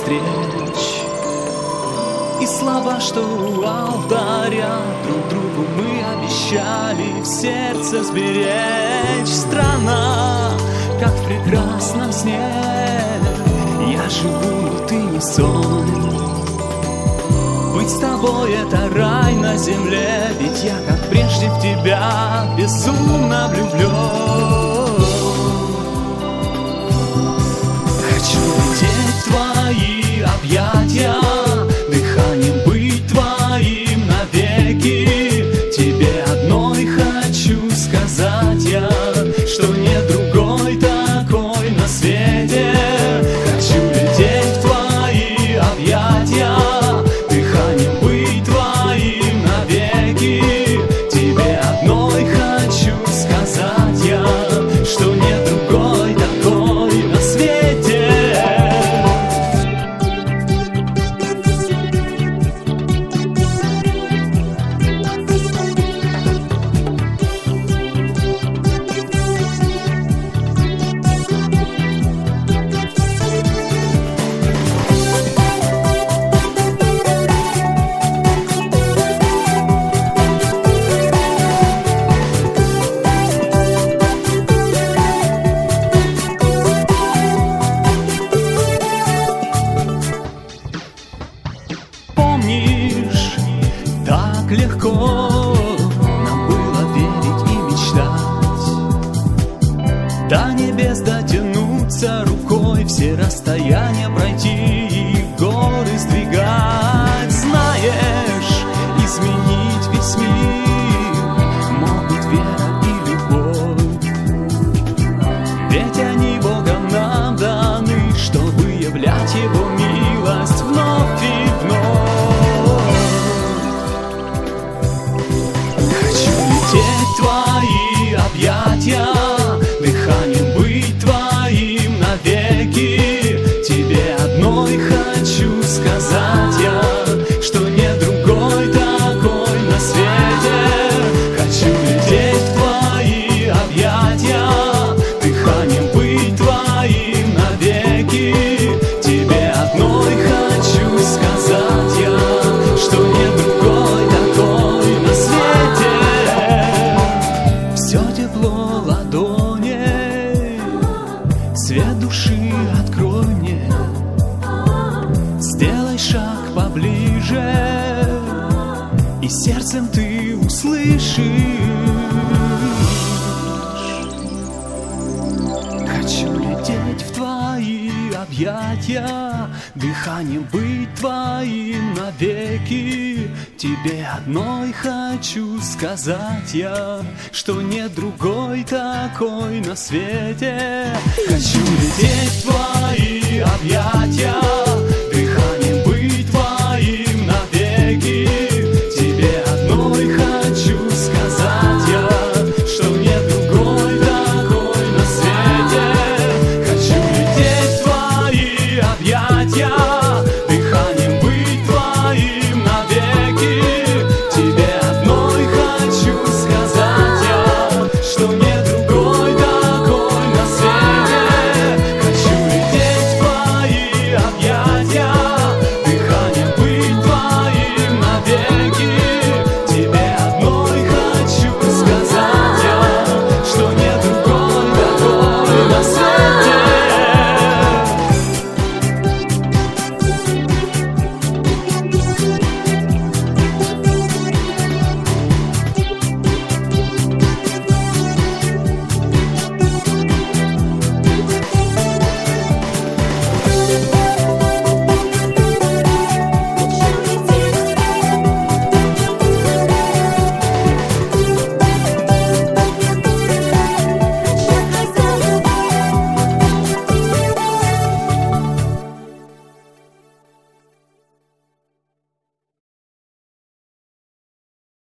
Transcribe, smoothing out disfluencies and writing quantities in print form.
встреч. И слова, что у алтаря, друг другу мы обещали в сердце сберечь. Страна, как в прекрасном сне, я живу, но ты не сон. Быть с тобой — это рай на земле, ведь я, как прежде, в тебя безумно влюблен. Хочу лететь в твои объятия, дыханием быть твоим навеки. Тебе одной хочу сказать я, что нет другой такой на свете. Хочу лететь в твои объятия, дыханием быть твоим навеки. Тебе одной хочу сказать я, что нет другой такой на свете. Помнишь, так легко нам было верить и мечтать, до небес дотянуться рукой, все расстояния пройти и горы сдвигать. Знаешь, изменить весь мир могут вера и любовь, ведь они Богом нам даны, чтобы являть Его милость вновь и вновь. Твои объятия, дыханием быть твоим навеки. Тебе одной хочу сказать я, что нет другой такой на свете. Хочу лететь в твои объятия, дыханием быть твоим навеки. Тебе одной хочу сказать я, что нет другой такой на свете. Все тепло ладоней, свет души открой мне. Сделай шаг поближе, и сердцем ты услышишь. Хочу лететь в твои объятия, дыханием быть твоим навеки. Тебе одной хочу сказать я, что нет другой такой на свете. Хочу лететь в твои объятия,